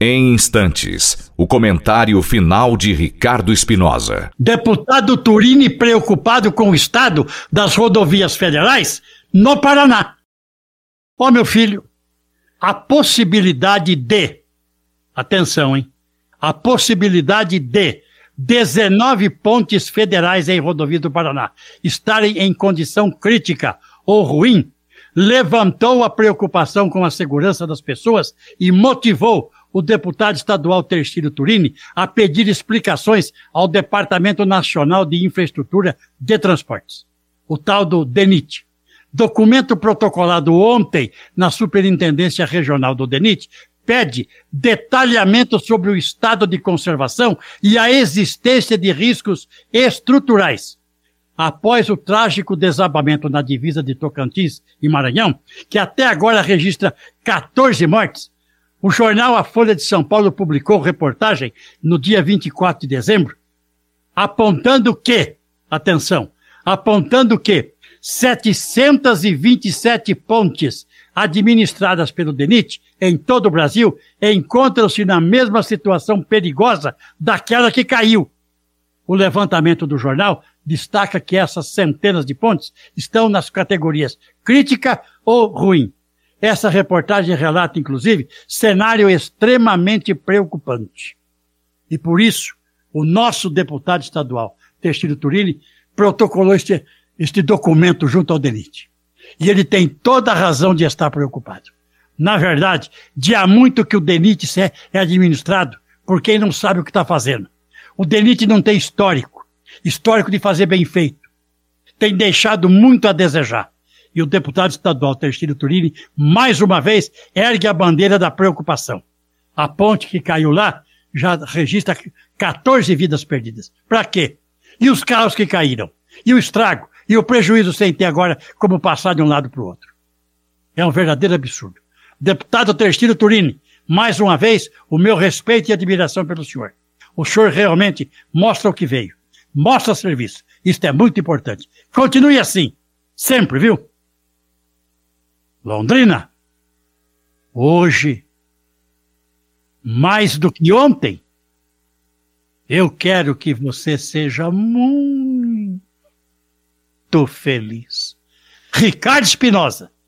Em instantes, o comentário final de Ricardo Espinosa. Deputado Turini preocupado com o estado das rodovias federais no Paraná. Ó, meu filho, a possibilidade de, atenção, hein? A possibilidade de 19 pontes federais em rodovia do Paraná estarem em condição crítica ou ruim, levantou a preocupação com a segurança das pessoas e motivou o deputado estadual Tercílio Turini a pedir explicações ao Departamento Nacional de Infraestrutura de Transportes, o tal do DENIT. Documento protocolado ontem na Superintendência Regional do DENIT pede detalhamento sobre o estado de conservação e a existência de riscos estruturais. Após o trágico desabamento na divisa de Tocantins e Maranhão, que até agora registra 14 mortes, o jornal A Folha de São Paulo publicou reportagem no dia 24 de dezembro, apontando que 727 pontes administradas pelo DENIT em todo o Brasil encontram-se na mesma situação perigosa daquela que caiu. O levantamento do jornal destaca que essas centenas de pontes estão nas categorias crítica ou ruim. Essa reportagem relata, inclusive, cenário extremamente preocupante. E por isso, o nosso deputado estadual, Tercílio Turini, protocolou este documento junto ao DENIT. E ele tem toda a razão de estar preocupado. Na verdade, há muito que o DENIT é administrado por quem não sabe o que está fazendo. O DENIT não tem histórico de fazer bem feito. Tem deixado muito a desejar. E o deputado estadual Tercílio Turini, mais uma vez, ergue a bandeira da preocupação. A ponte que caiu lá já registra 14 vidas perdidas. Para quê? E os carros que caíram? E o estrago? E o prejuízo sem ter agora como passar de um lado para o outro? É um verdadeiro absurdo. Deputado Tercílio Turini, mais uma vez, o meu respeito e admiração pelo senhor. O senhor realmente mostra o que veio. Mostra serviço. Isto é muito importante. Continue assim. Sempre, viu? Londrina, hoje, mais do que ontem, eu quero que você seja muito feliz. Ricardo Espinosa.